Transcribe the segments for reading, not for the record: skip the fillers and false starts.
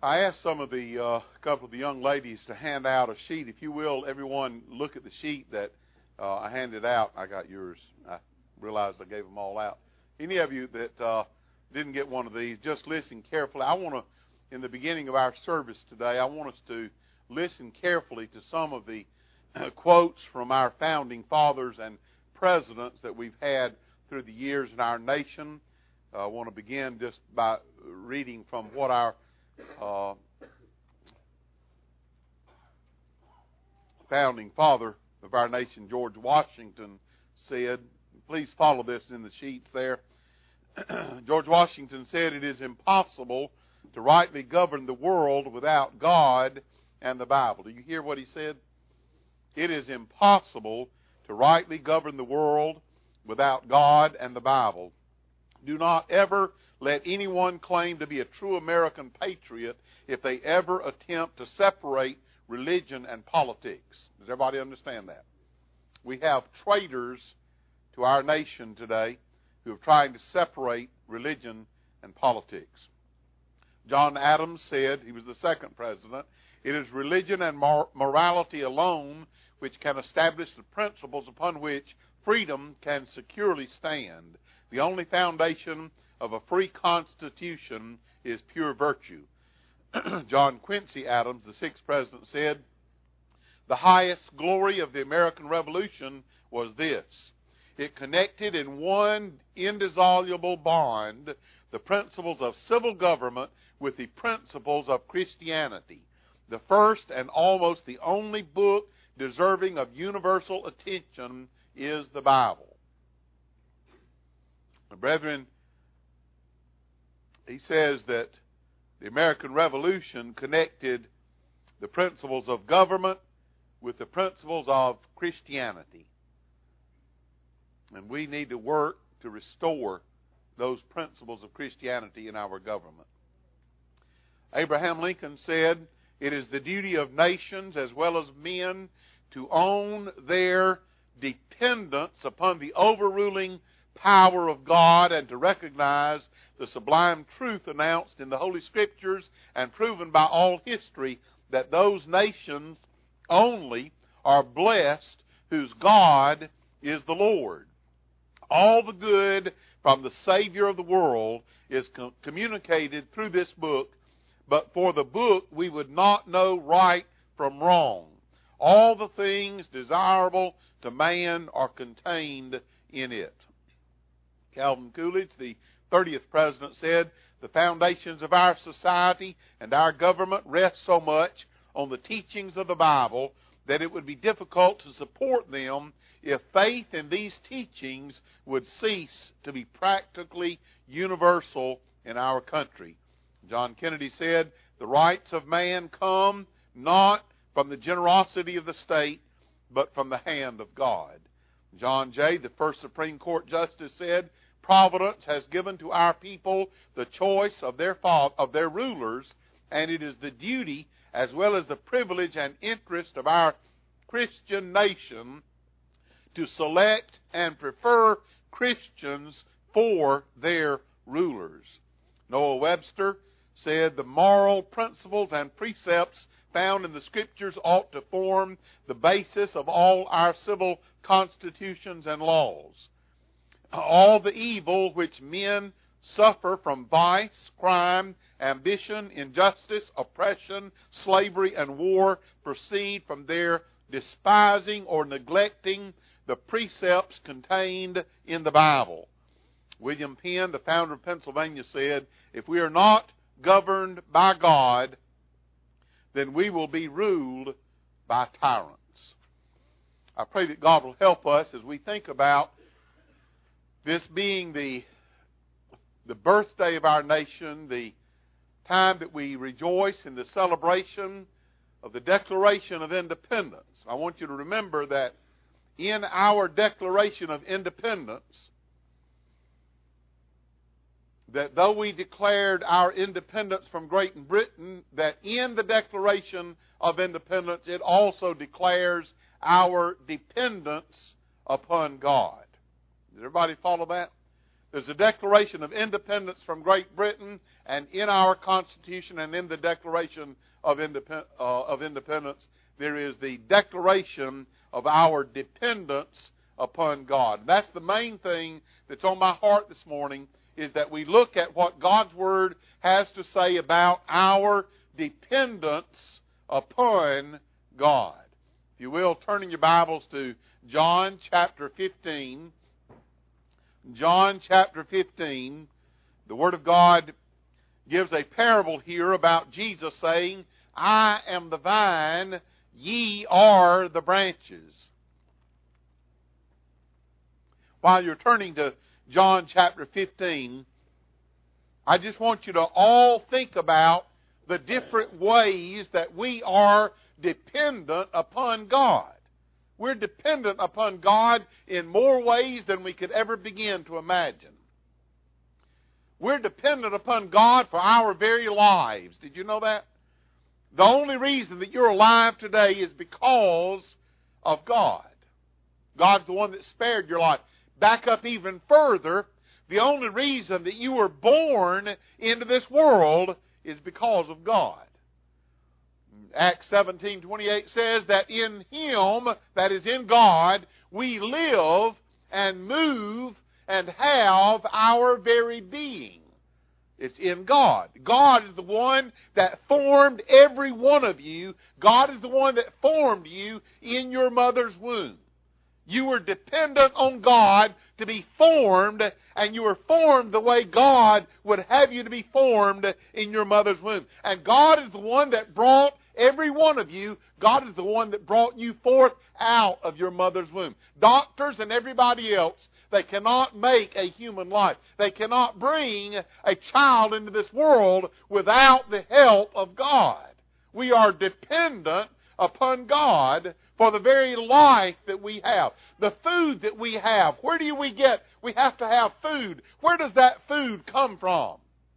I asked some of the couple of the young ladies to hand out a sheet. If you will, everyone look at the sheet that I handed out. I got yours. I realized I gave them all out. Any of you that didn't get one of these, just listen carefully. I want to, in the beginning of our service today, I want us to listen carefully to some of the quotes from our founding fathers and presidents that we've had through the years in our nation. I want to begin just by reading from what our founding father of our nation, George Washington, said. Please follow this in the sheets there. George Washington said, "It is impossible to rightly govern the world without God and the Bible." Do you hear what he said? It is impossible to rightly govern the world without God and the Bible. Do not ever let anyone claim to be a true American patriot if they ever attempt to separate religion and politics. Does everybody understand that? We have traitors to our nation today who are trying to separate religion and politics. John Adams said, he was the second president, "It is religion and morality alone which can establish the principles upon which freedom can securely stand. The only foundation of a free constitution is pure virtue." John Quincy Adams, the sixth president, said, "The highest glory of the American Revolution was this: it connected in one indissoluble bond the principles of civil government with the principles of Christianity. The first and almost the only book deserving of universal attention is the Bible." Brethren, he says that the American Revolution connected the principles of government with the principles of Christianity. And we need to work to restore those principles of Christianity in our government. Abraham Lincoln said, "It is the duty of nations as well as men to own their dependence upon the overruling power of God and to recognize the sublime truth announced in the Holy Scriptures and proven by all history that those nations only are blessed whose God is the Lord. All the good from the Savior of the world is communicated through this book, but for the book we would not know right from wrong. All the things desirable to man are contained in it." Calvin Coolidge, the 30th president, said, "The foundations of our society and our government rest so much on the teachings of the Bible that it would be difficult to support them if faith in these teachings would cease to be practically universal in our country." John Kennedy said, "The rights of man come not from the generosity of the state, but from the hand of God." John Jay, the first Supreme Court justice, said, "Providence has given to our people the choice of their rulers, and it is the duty as well as the privilege and interest of our Christian nation to select and prefer Christians for their rulers." Noah Webster said, "The moral principles and precepts found in the Scriptures ought to form the basis of all our civil constitutions and laws. All the evil which men suffer from vice, crime, ambition, injustice, oppression, slavery, and war proceed from their despising or neglecting the precepts contained in the Bible." William Penn, the founder of Pennsylvania, said, "If we are not governed by God, then we will be ruled by tyrants." I pray that God will help us as we think about this being the birthday of our nation, the time that we rejoice in the celebration of the Declaration of Independence. I want you to remember that in our Declaration of Independence, that though we declared our independence from Great Britain, that in the Declaration of Independence it also declares our dependence upon God. Does everybody follow that? There's a Declaration of Independence from Great Britain, and in our Constitution and in the Declaration of Independence, there is the declaration of our dependence upon God. That's the main thing that's on my heart this morning, is that we look at what God's Word has to say about our dependence upon God. If you will, turn in your Bibles to John chapter 15. John chapter 15, the Word of God gives a parable here about Jesus saying, I am the vine, ye are the branches. While you're turning to John chapter 15, I just want you to all think about the different ways that we are dependent upon God. We're dependent upon God in more ways than we could ever begin to imagine. We're dependent upon God for our very lives. Did you know that? The only reason that you're alive today is because of God. God's the one that spared your life. Back up even further, the only reason that you were born into this world is because of God. Acts 17:28 says that in Him, that is in God, we live and move and have our very being. It's in God. God is the one that formed every one of you. God is the one that formed you in your mother's womb. You were dependent on God to be formed, and you were formed the way God would have you to be formed in your mother's womb. And God is the one that brought every one of you. God is the one that brought you forth out of your mother's womb. Doctors and everybody else, they cannot make a human life. They cannot bring a child into this world without the help of God. We are dependent upon God for the very life that we have. The food that we have, where do we get? We have to have food. Where does that food come from?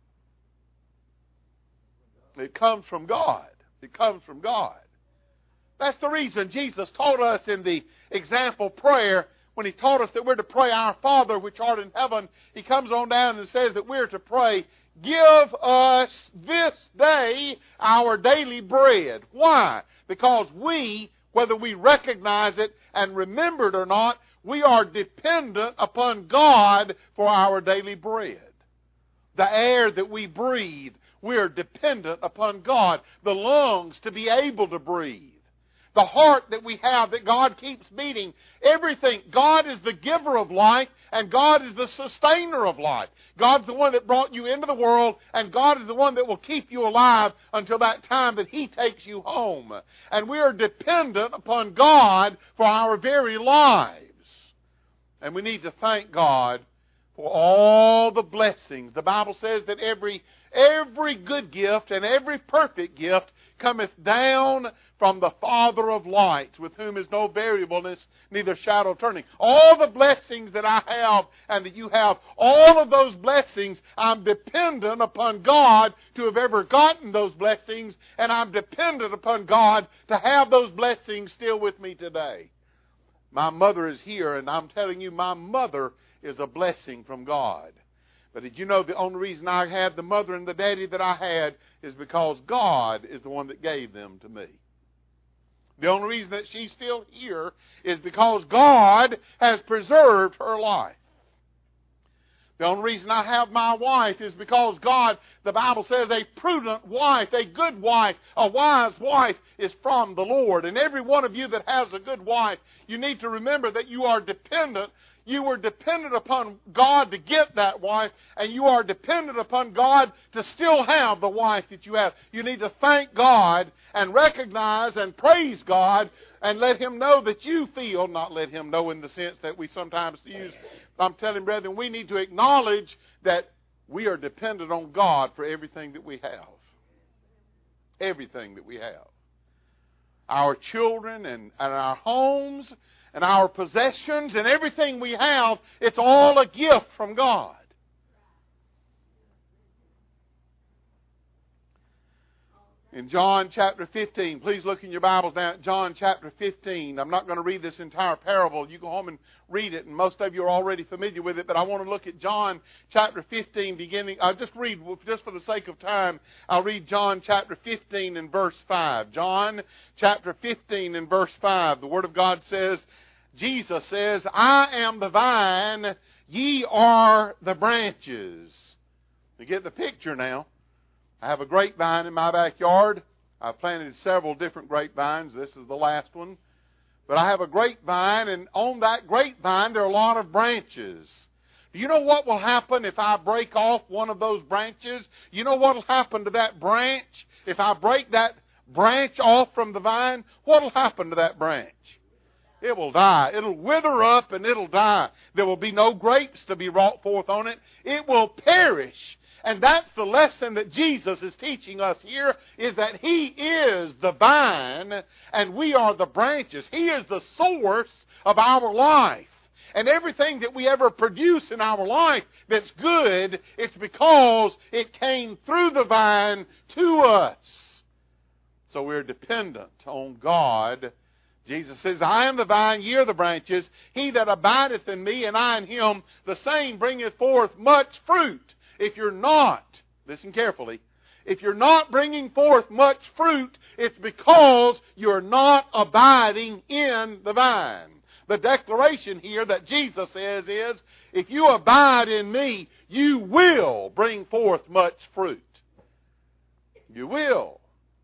It comes from God. It comes from God. That's the reason Jesus taught us in the example prayer, when He taught us that we're to pray, Our Father which art in heaven. He comes on down and says that we're to pray, give us this day our daily bread. Why? Because we, whether we recognize it and remember it or not, we are dependent upon God for our daily bread. The air that we breathe, we are dependent upon God. The lungs to be able to breathe. The heart that we have that God keeps beating. Everything. God is the giver of life, and God is the sustainer of life. God's the one that brought you into the world, and God is the one that will keep you alive until that time that He takes you home. And we are dependent upon God for our very lives. And we need to thank God for all the blessings. The Bible says that every good gift and every perfect gift cometh down from the Father of lights, with whom is no variableness, neither shadow turning. All the blessings that I have and that you have, all of those blessings, I'm dependent upon God to have ever gotten those blessings, and I'm dependent upon God to have those blessings still with me today. My mother is here, and I'm telling you, my mother is a blessing from God. But did you know the only reason I had the mother and the daddy that I had is because God is the one that gave them to me. The only reason that she's still here is because God has preserved her life. The only reason I have my wife is because God, the Bible says, a prudent wife, a good wife, a wise wife is from the Lord. And every one of you that has a good wife, you need to remember that you are dependent. You were dependent upon God to get that wife, and you are dependent upon God to still have the wife that you have. You need to thank God and recognize and praise God and let Him know that you feel, not let Him know in the sense that we sometimes use. I'm telling brethren, we need to acknowledge that we are dependent on God for everything that we have. Everything that we have. Our children and our homes and our possessions and everything we have, it's all a gift from God. In John chapter 15, please look in your Bibles now at John chapter 15. I'm not going to read this entire parable. You go home and read it, and most of you are already familiar with it, but I want to look at John chapter 15 beginning. I'll just read, just for the sake of time, I'll read John chapter 15 and verse 5. John chapter 15 and verse 5. The Word of God says, Jesus says, I am the vine, ye are the branches. You get the picture now. I have a grapevine in my backyard. I've planted several different grapevines. This is the last one. But I have a grapevine, and on that grapevine there are a lot of branches. Do you know what will happen if I break off one of those branches? You know what will happen to that branch? If I break that branch off from the vine, what will happen to that branch? It will die. It'll wither up and it'll die. There will be no grapes to be brought forth on it. It will perish. And that's the lesson that Jesus is teaching us here, is that He is the vine and we are the branches. He is the source of our life. And everything that we ever produce in our life that's good, it's because it came through the vine to us. So we're dependent on God. Jesus says, I am the vine, ye are the branches. He that abideth in me and I in him, the same bringeth forth much fruit. If you're not, listen carefully, if you're not bringing forth much fruit, it's because you're not abiding in the vine. The declaration here that Jesus says is, if you abide in me, you will bring forth much fruit. You will.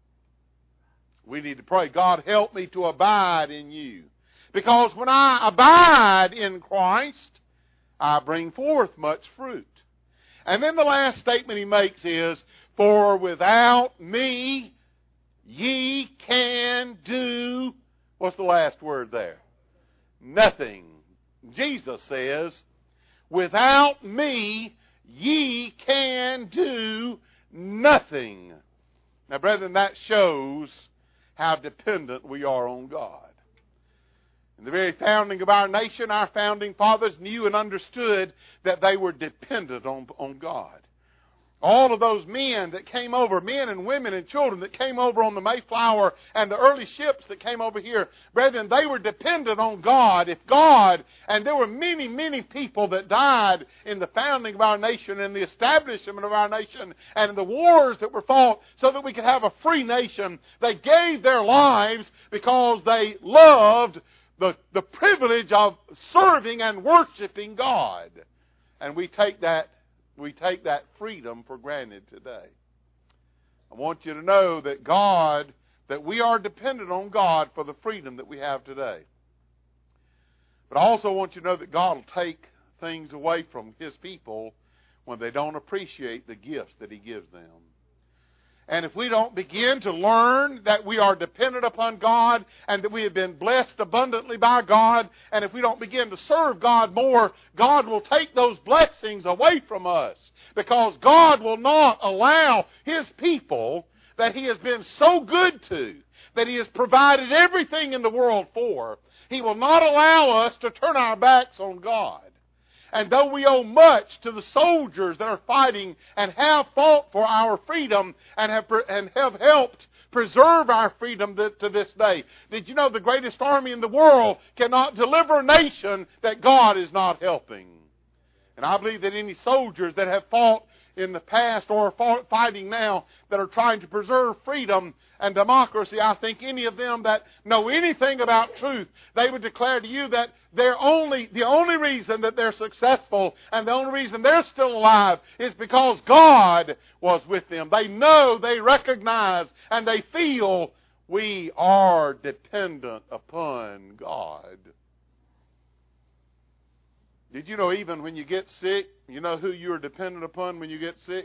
We need to pray, God, help me to abide in you. Because when I abide in Christ, I bring forth much fruit. And then the last statement he makes is, for without me, ye can do, what's the last word there? Nothing. Jesus says, without me, ye can do nothing. Now, brethren, that shows how dependent we are on God. In the very founding of our nation, our founding fathers knew and understood that they were dependent on God. All of those men that came over, men and women and children that came over on the Mayflower and the early ships that came over here, brethren, they were dependent on God. If God, and there were many, many people that died in the founding of our nation and the establishment of our nation and in the wars that were fought so that we could have a free nation. They gave their lives because they loved the privilege of serving and worshiping God. And we take that freedom for granted today. I want you to know that we are dependent on God for the freedom that we have today. But I also want you to know that God will take things away from His people when they don't appreciate the gifts that He gives them. And if we don't begin to learn that we are dependent upon God and that we have been blessed abundantly by God, and if we don't begin to serve God more, God will take those blessings away from us. Because God will not allow His people that He has been so good to, that He has provided everything in the world for, He will not allow us to turn our backs on God. And though we owe much to the soldiers that are fighting and have fought for our freedom and have helped preserve our freedom to this day, did you know the greatest army in the world cannot deliver a nation that God is not helping? And I believe that any soldiers that have fought in the past or are fighting now that are trying to preserve freedom and democracy, I think any of them that know anything about truth, they would declare to you that the only reason that they're successful and the only reason they're still alive is because God was with them. They know, they recognize, and they feel we are dependent upon God. Did you know even when you get sick, you know who you are dependent upon when you get sick?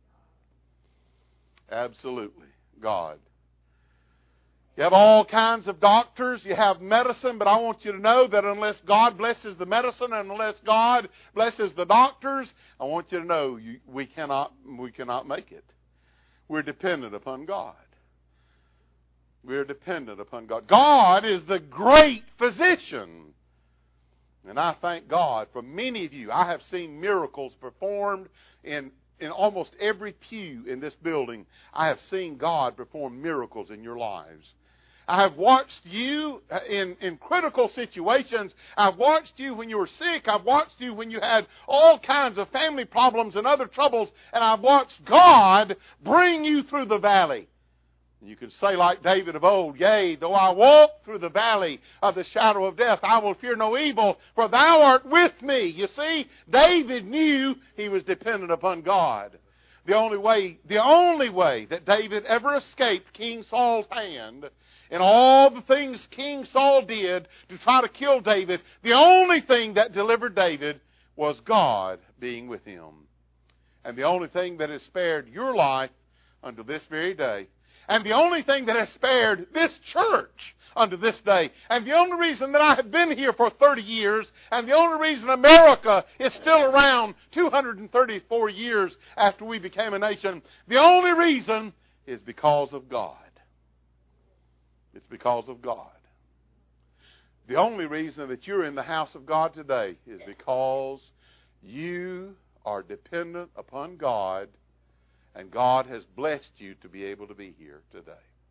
Absolutely, God. You have all kinds of doctors, you have medicine, but I want you to know that unless God blesses the medicine and unless God blesses the doctors, I want you to know we cannot make it. We're dependent upon God. We're dependent upon God. God is the great physician. And I thank God for many of you. I have seen miracles performed in in almost every pew in this building, I have seen God perform miracles in your lives. I have watched you in critical situations. I've watched you when you were sick. I've watched you when you had all kinds of family problems and other troubles. And I've watched God bring you through the valley. And you can say like David of old, yea, though I walk through the valley of the shadow of death, I will fear no evil, for thou art with me. You see, David knew he was dependent upon God. The only way that David ever escaped King Saul's hand, and all the things King Saul did to try to kill David, the only thing that delivered David was God being with him. And the only thing that has spared your life unto this very day, and the only thing that has spared this church unto this day, and the only reason that I have been here for 30 years, and the only reason America is still around 234 years after we became a nation, the only reason is because of God. It's because of God. The only reason that you're in the house of God today is because you are dependent upon God, and God has blessed you to be able to be here today.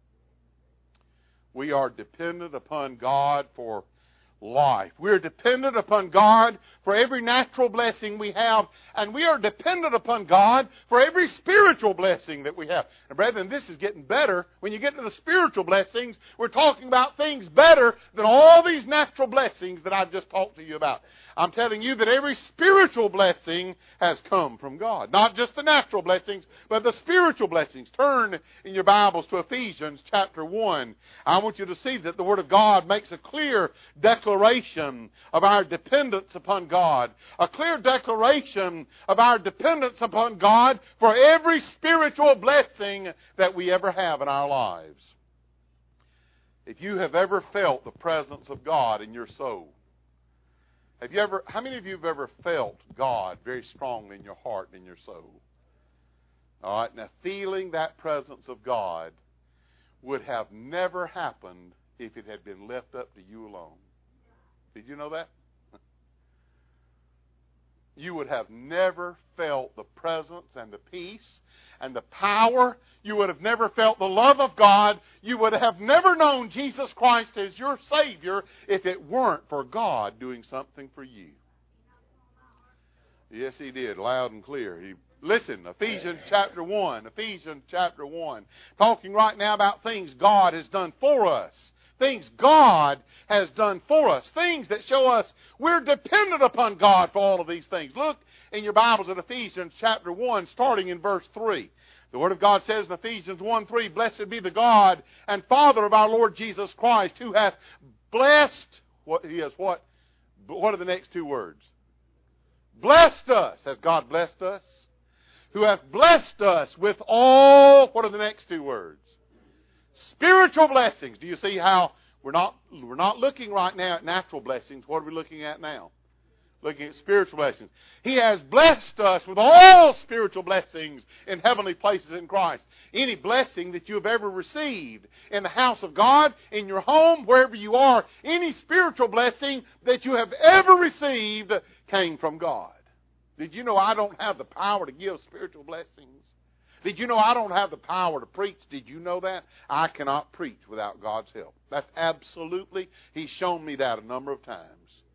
We are dependent upon God for life. We're dependent upon God for every natural blessing we have, and we are dependent upon God for every spiritual blessing that we have. And brethren, this is getting better. When you get to the spiritual blessings, we're talking about things better than all these natural blessings that I've just talked to you about. I'm telling you that every spiritual blessing has come from God. Not just the natural blessings, but the spiritual blessings. Turn in your Bibles to Ephesians chapter 1. I want you to see that the Word of God makes a clear declaration of our dependence upon God. A clear declaration of our dependence upon God for every spiritual blessing that we ever have in our lives. If you have ever felt the presence of God in your soul, how many of you have ever felt God very strongly in your heart and in your soul? All right, now feeling that presence of God would have never happened if it had been left up to you alone. Did you know that? You would have never felt the presence and the peace and the power. You would have never felt the love of God. You would have never known Jesus Christ as your Savior if it weren't for God doing something for you. Yes, He did, loud and clear. Listen, Ephesians chapter 1. Ephesians chapter 1. Talking right now about things God has done for us. Things God has done for us. Things that show us we're dependent upon God for all of these things. Look in your Bibles at Ephesians chapter 1, starting in verse 3. The Word of God says in Ephesians 1:3, Blessed be the God and Father of our Lord Jesus Christ, who hath blessed, what are the next two words? Blessed us. Has God blessed us? Who hath blessed us with all, what are the next two words? Spiritual blessings. Do you see how we're not looking right now at natural blessings? What are we looking at now? Looking at spiritual blessings. He has blessed us with all spiritual blessings in heavenly places in Christ. Any blessing that you have ever received in the house of God, in your home, wherever you are, any spiritual blessing that you have ever received came from God. Did you know I don't have the power to give spiritual blessings? Did you know I don't have the power to preach? Did you know that? I cannot preach without God's help. That's absolutely, He's shown me that a number of times.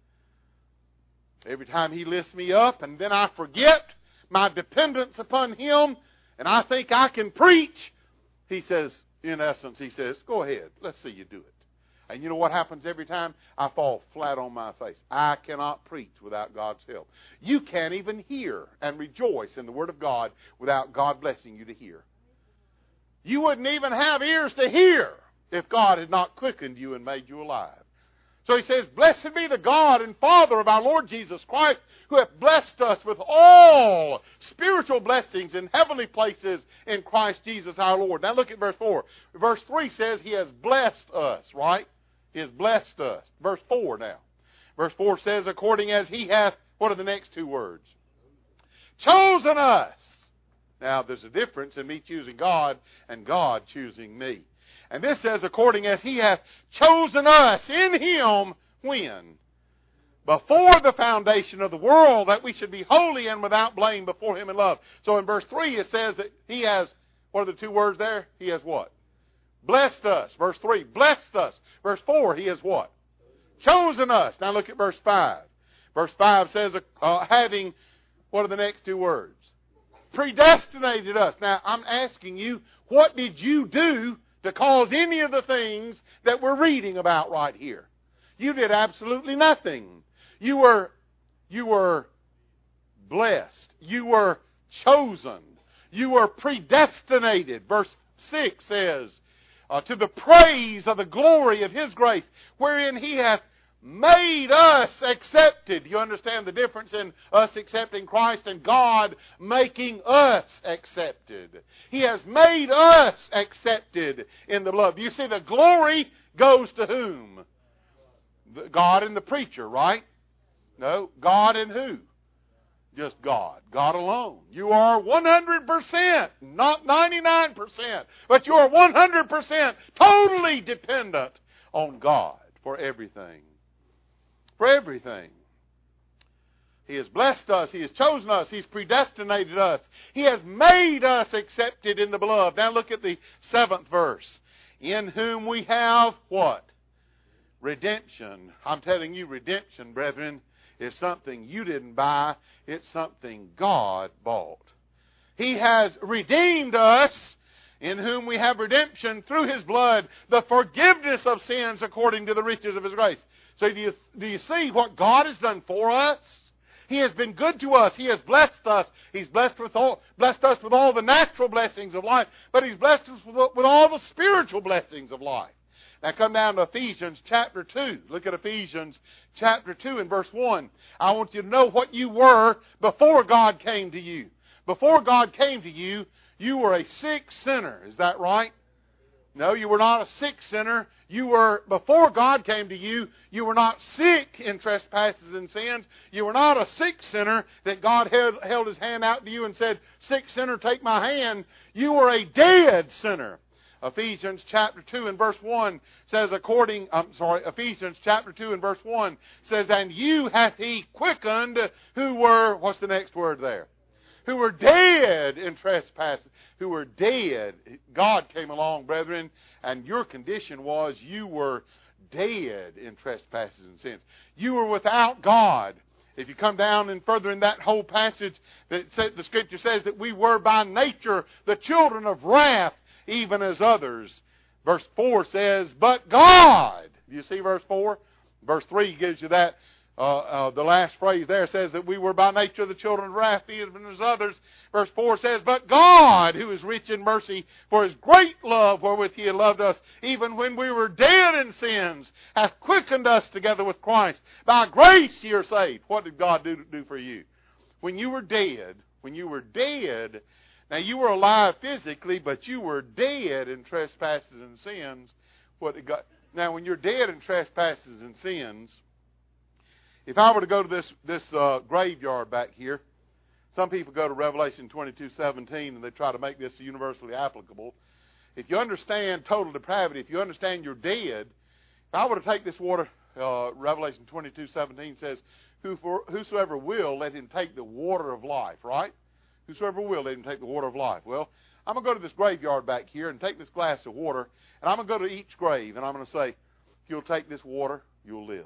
Every time He lifts me up and then I forget my dependence upon Him and I think I can preach, He says, in essence, He says, go ahead, let's see you do it. And you know what happens every time? I fall flat on my face. I cannot preach without God's help. You can't even hear and rejoice in the Word of God without God blessing you to hear. You wouldn't even have ears to hear if God had not quickened you and made you alive. So He says, Blessed be the God and Father of our Lord Jesus Christ, who hath blessed us with all spiritual blessings in heavenly places in Christ Jesus our Lord. Now look at verse 4. Verse 3 says He has blessed us, right? He has blessed us. Verse 4 now. Verse 4 says, according as He hath, what are the next two words? Chosen us. Now, there's a difference in me choosing God and God choosing me. And this says, according as He hath chosen us in Him, when? before the foundation of the world, that we should be holy and without blame before Him in love. So in verse 3 it says that He has, what are the two words there? He has what? Blessed us. Verse 3, blessed us. Verse 4, He has what? Chosen us. Now look at verse 5. Verse 5 says, having, what are the next two words? Predestinated us. Now I'm asking you, what did you do to cause any of the things that we're reading about right here? You did absolutely nothing. You were blessed. You were chosen. You were predestinated. Verse 6 says, to the praise of the glory of His grace, wherein He hath made us accepted. You understand the difference in us accepting Christ and God making us accepted. He has made us accepted in the beloved. You see, the glory goes to whom? God and the preacher, right? No, God and who? Just God. God alone. You are 100%, not 99%, but you are 100% totally dependent on God for everything. For everything. He has blessed us. He has chosen us. He's predestinated us. He has made us accepted in the beloved. Now look at the 7th verse. In whom we have what? Redemption. I'm telling you, redemption, brethren, is something you didn't buy. It's something God bought. He has redeemed us, in whom we have redemption through His blood, the forgiveness of sins according to the riches of His grace. So do you see what God has done for us? He has been good to us. He has blessed us. He's blessed us with all the natural blessings of life, but He's blessed us with all the spiritual blessings of life. Now come down to Ephesians chapter 2. Look at Ephesians chapter 2 and verse 1. I want you to know what you were before God came to you. Before God came to you, you were a sick sinner. Is that right? No, you were not a sick sinner. You were, before God came to you, you were not sick in trespasses and sins. You were not a sick sinner that God held His hand out to you and said, sick sinner, take my hand. You were a dead sinner. Ephesians chapter 2 and verse 1 says Ephesians chapter 2 and verse 1 says, and you hath He quickened who were, what's the next word there? Who were dead in trespasses. Who were dead. God came along, brethren, and your condition was you were dead in trespasses and sins. You were without God. If you come down and further in that whole passage, the Scripture says that we were by nature the children of wrath, even as others. Verse 4 says, but God. Do you see verse 4? Verse 3 gives you that. The last phrase there says that we were by nature the children of wrath, even as others. Verse 4 says, but God, who is rich in mercy, for His great love wherewith He had loved us, even when we were dead in sins, hath quickened us together with Christ. By grace ye are saved. What did God do for you? When you were dead, now you were alive physically, but you were dead in trespasses and sins. Now when you're dead in trespasses and sins, if I were to go to this graveyard back here, some people go to Revelation 22:17 and they try to make this universally applicable. If you understand total depravity, if you understand you're dead, if I were to take this water, Revelation 22:17 says, whosoever will, let him take the water of life, right? Whosoever will, let him take the water of life. Well, I'm going to go to this graveyard back here and take this glass of water, and I'm going to go to each grave, and I'm going to say, if you'll take this water, you'll live.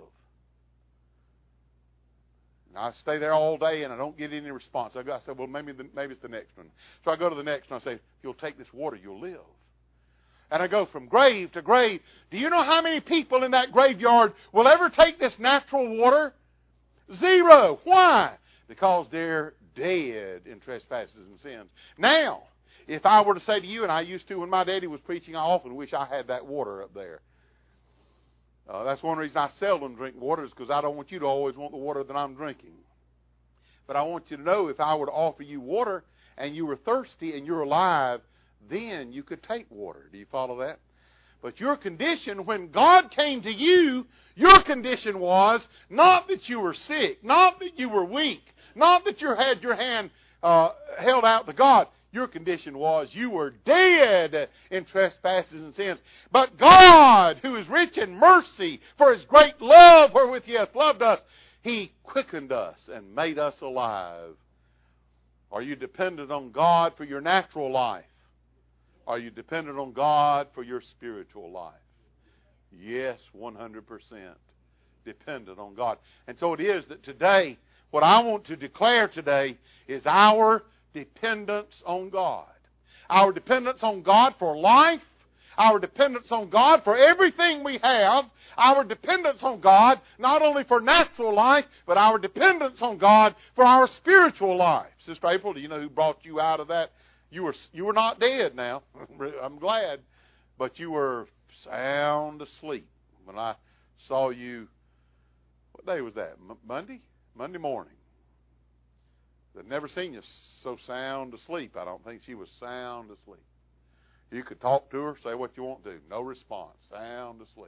I stay there all day and I don't get any response. I said, well, maybe it's the next one. So I go to the next one and I say, if you'll take this water, you'll live. And I go from grave to grave. Do you know how many people in that graveyard will ever take this natural water? Zero. Why? Because they're dead in trespasses and sins. Now, if I were to say to you, and I used to when my daddy was preaching, I often wish I had that water up there. That's one reason I seldom drink water, is because I don't want you to always want the water that I'm drinking. But I want you to know, if I were to offer you water and you were thirsty and you're alive, then you could take water. Do you follow that? But your condition, when God came to you, your condition was not that you were sick, not that you were weak, not that you had your hand held out to God. Your condition was you were dead in trespasses and sins. But God, who is rich in mercy, for His great love wherewith He hath loved us, He quickened us and made us alive. Are you dependent on God for your natural life? Are you dependent on God for your spiritual life? Yes, 100% dependent on God. And so it is that today, what I want to declare today is our dependence on God. Our dependence on God for life. Our dependence on God for everything we have. Our dependence on God not only for natural life, but our dependence on God for our spiritual life. Sister April, do you know who brought you out of that? You were not dead now. I'm glad. But you were sound asleep when I saw you. What day was that? Monday? Monday morning. I've never seen you so sound asleep. I don't think she was sound asleep. You could talk to her, say what you want to. No response. Sound asleep.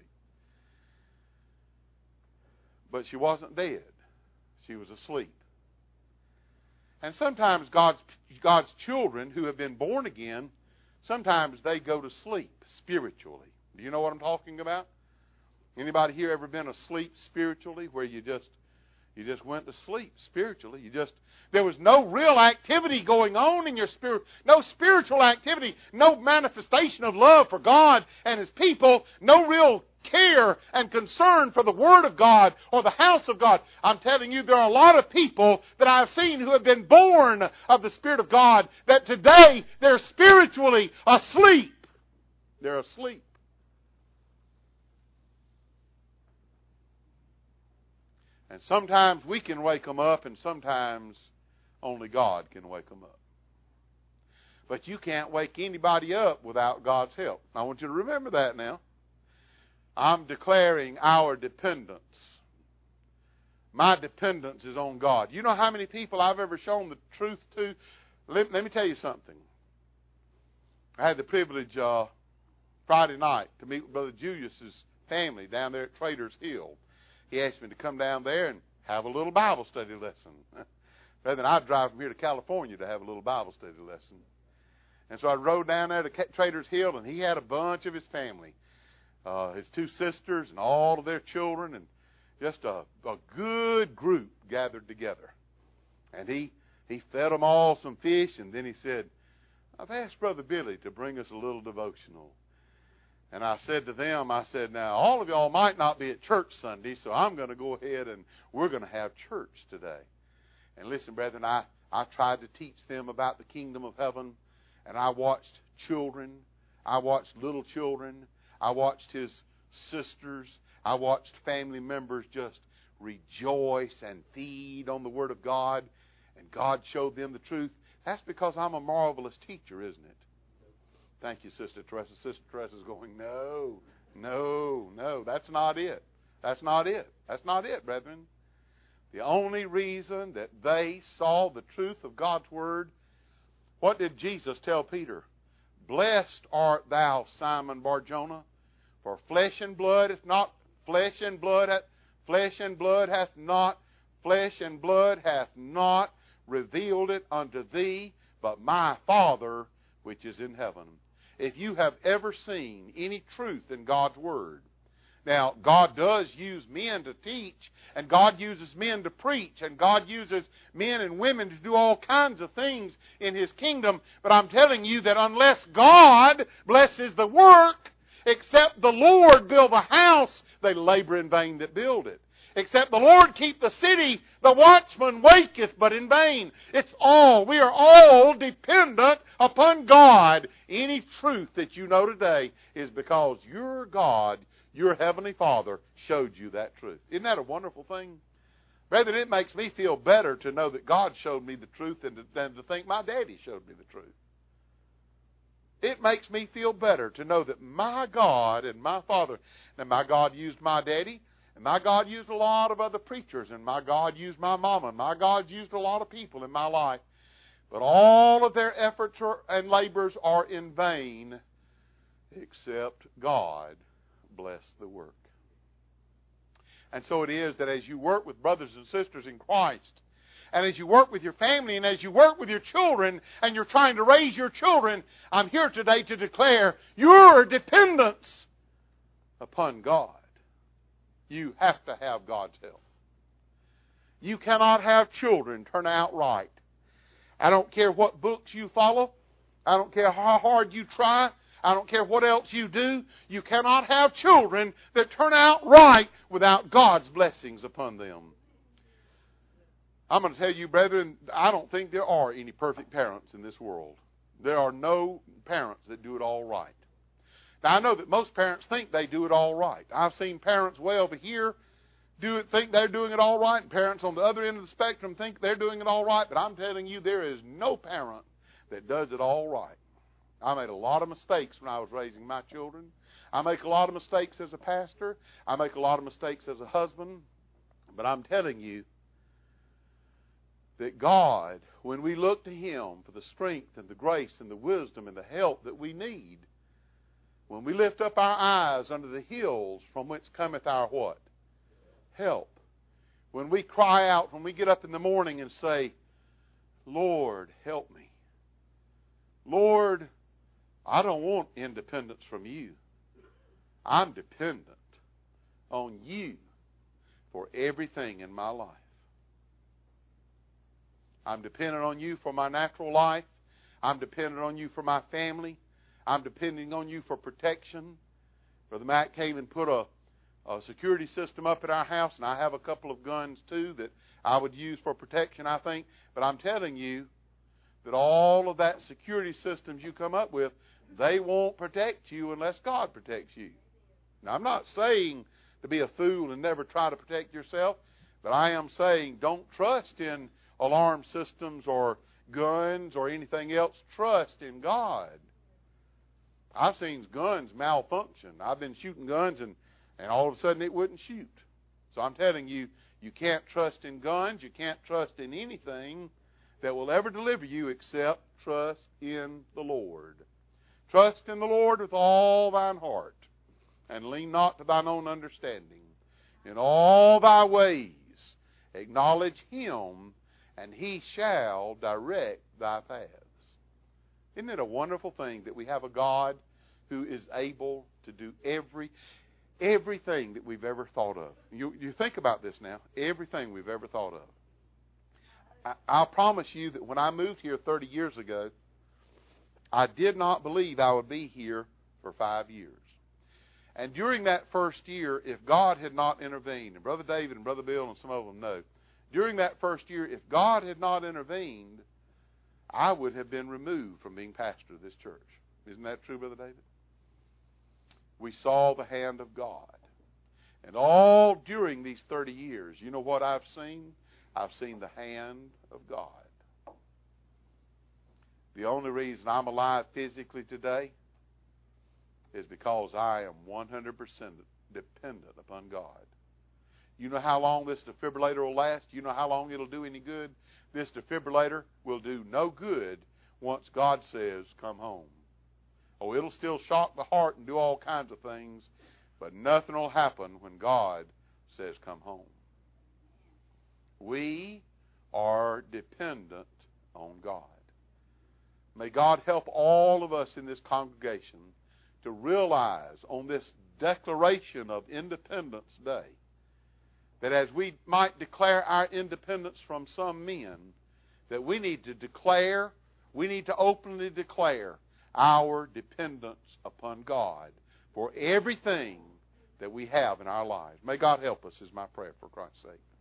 But she wasn't dead. She was asleep. And sometimes God's children who have been born again, sometimes they go to sleep spiritually. Do you know what I'm talking about? Anybody here ever been asleep spiritually, where you just went to sleep spiritually? There was no real activity going on in your spirit, no spiritual activity, no manifestation of love for God and His people, no real care and concern for the Word of God or the house of God. I'm telling you, there are a lot of people that I've seen who have been born of the Spirit of God that today they're spiritually asleep. They're asleep. And sometimes we can wake them up, and sometimes only God can wake them up. But you can't wake anybody up without God's help. I want you to remember that now. I'm declaring our dependence. My dependence is on God. You know how many people I've ever shown the truth to? Let me tell you something. I had the privilege Friday night to meet with Brother Julius's family down there at Traders Hill. He asked me to come down there and have a little Bible study lesson. Rather than I'd drive from here to California to have a little Bible study lesson. And so I rode down there to Traders Hill, and he had a bunch of his family. His two sisters and all of their children, and just a good group gathered together. And he fed them all some fish, and then he said, I've asked Brother Billy to bring us a little devotional. And I said to them, now, all of y'all might not be at church Sunday, so I'm going to go ahead and we're going to have church today. And listen, brethren, I tried to teach them about the kingdom of heaven, and I watched children. I watched little children. I watched his sisters. I watched family members just rejoice and feed on the Word of God, and God showed them the truth. That's because I'm a marvelous teacher, isn't it? Thank you, Sister Teresa. Sister Teresa's going, no, that's not it. That's not it. That's not it, brethren. The only reason that they saw the truth of God's Word, what did Jesus tell Peter? Blessed art thou, Simon Bar-Jonah, for flesh and blood hath not revealed it unto thee, but my Father which is in heaven. If you have ever seen any truth in God's Word, now God does use men to teach, and God uses men to preach, and God uses men and women to do all kinds of things in His kingdom, but I'm telling you that unless God blesses the work, except the Lord build the house, they labor in vain that build it. Except the Lord keep the city, the watchman waketh but in vain. We are all dependent upon God. Any truth that you know today is because your God, your Heavenly Father, showed you that truth. Isn't that a wonderful thing? Brethren, it makes me feel better to know that God showed me the truth than to think my daddy showed me the truth. It makes me feel better to know that my God and my Father, and my God used my daddy, and my God used a lot of other preachers, and my God used my mama, and my God used a lot of people in my life. But all of their efforts and labors are in vain, except God bless the work. And so it is that as you work with brothers and sisters in Christ, and as you work with your family, and as you work with your children, and you're trying to raise your children, I'm here today to declare your dependence upon God. You have to have God's help. You cannot have children turn out right. I don't care what books you follow. I don't care how hard you try. I don't care what else you do. You cannot have children that turn out right without God's blessings upon them. I'm going to tell you, brethren, I don't think there are any perfect parents in this world. There are no parents that do it all right. Now, I know that most parents think they do it all right. I've seen parents way over here think they're doing it all right, and parents on the other end of the spectrum think they're doing it all right, but I'm telling you, there is no parent that does it all right. I made a lot of mistakes when I was raising my children. I make a lot of mistakes as a pastor. I make a lot of mistakes as a husband. But I'm telling you that God, when we look to Him for the strength and the grace and the wisdom and the help that we need, when we lift up our eyes unto the hills from whence cometh our what? Help. When we cry out, when we get up in the morning and say, Lord, help me. Lord, I don't want independence from you. I'm dependent on you for everything in my life. I'm dependent on you for my natural life. I'm dependent on you for my family. I'm depending on you for protection. Brother Matt came and put a security system up at our house, and I have a couple of guns too that I would use for protection, I think. But I'm telling you that all of that security systems you come up with, they won't protect you unless God protects you. Now, I'm not saying to be a fool and never try to protect yourself, but I am saying don't trust in alarm systems or guns or anything else. Trust in God. I've seen guns malfunction. I've been shooting guns and all of a sudden it wouldn't shoot. So I'm telling you, you can't trust in guns. You can't trust in anything that will ever deliver you except trust in the Lord. Trust in the Lord with all thine heart, and lean not to thine own understanding. In all thy ways acknowledge Him, and He shall direct thy paths. Isn't it a wonderful thing that we have a God who is able to do everything that we've ever thought of? You think about this now. Everything we've ever thought of. I'll promise you that when I moved here 30 years ago, I did not believe I would be here for 5 years. And during that first year, if God had not intervened, and Brother David and Brother Bill and some of them know, during that first year, if God had not intervened, I would have been removed from being pastor of this church. Isn't that true, Brother David? We saw the hand of God. And all during these 30 years, you know what I've seen? I've seen the hand of God. The only reason I'm alive physically today is because I am 100% dependent upon God. You know how long this defibrillator will last? You know how long it'll do any good? This defibrillator will do no good once God says, come home. Oh, it'll still shock the heart and do all kinds of things, but nothing will happen when God says, come home. We are dependent on God. May God help all of us in this congregation to realize on this declaration of Independence Day that as we might declare our independence from some men, that we need to openly declare our dependence upon God for everything that we have in our lives. May God help us is my prayer for Christ's sake.